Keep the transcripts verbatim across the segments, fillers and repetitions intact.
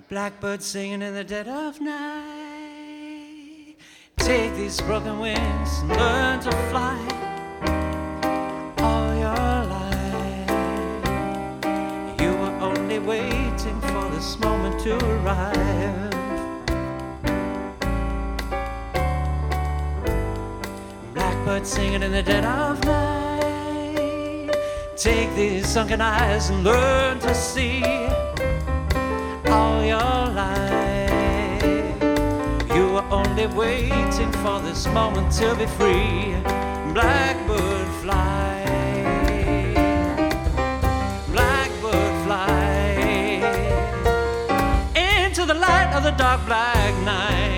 Blackbird singing in the dead of night. Take these broken wings and learn to fly all your life. You were only waiting for this moment to arrive. Blackbird singing in the dead of night. Take these sunken eyes and learn to see all your life. You were only waiting for this moment to be free. Blackbird fly, blackbird fly into the light of the dark black night.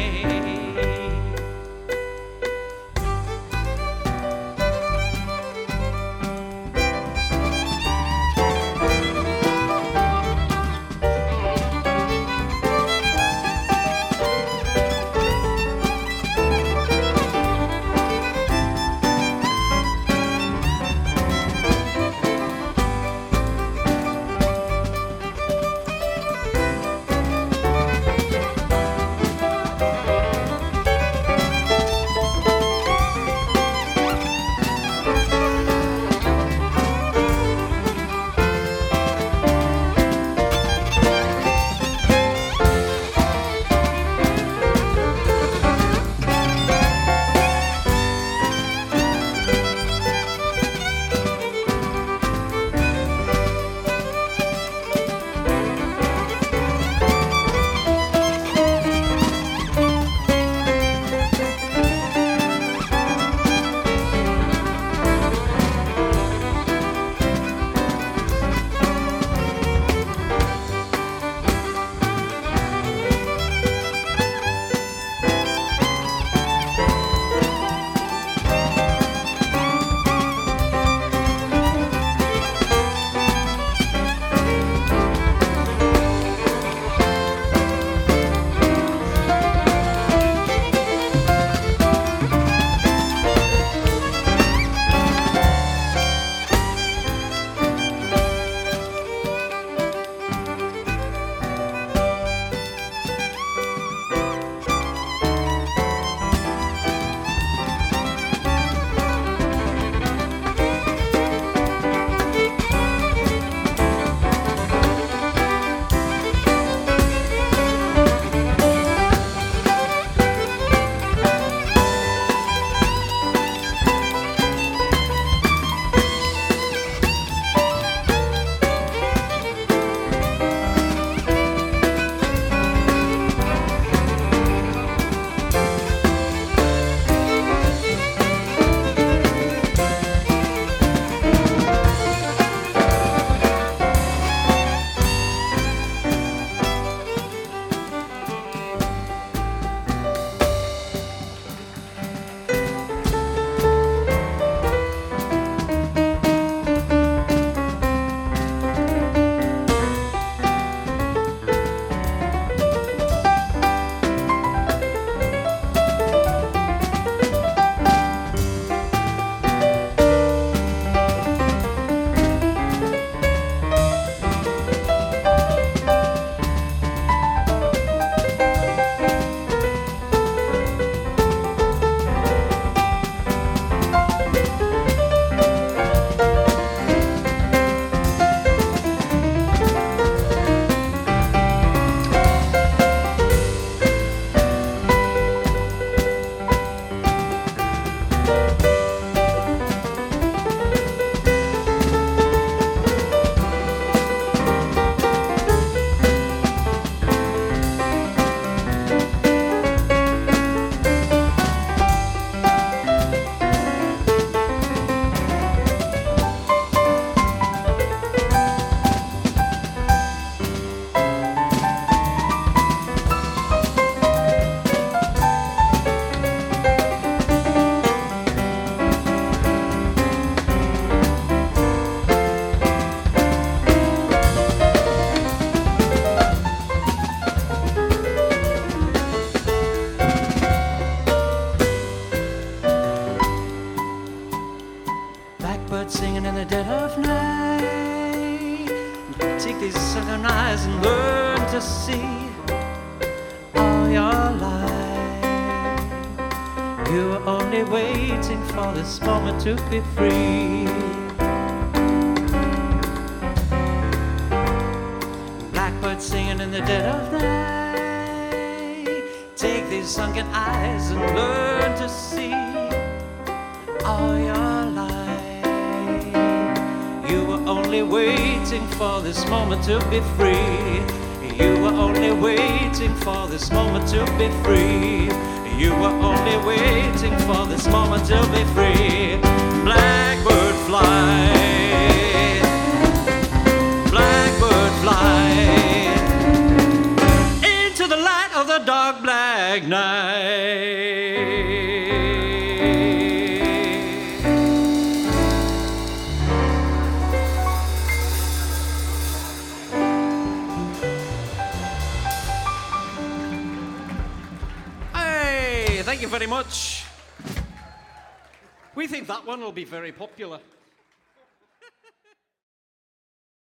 singing in the dead of night. Take these sunken eyes and learn to see only waiting for this moment to be free. Blackbird singing in the dead of night. Take these sunken eyes and learn to see all your life. You were only waiting for this moment to be free. You were only waiting for this moment to be free. You were only waiting for this moment to be free. Blackbird fly, blackbird fly into the light of the dark black night. Thank you very much. We think that one will be very popular.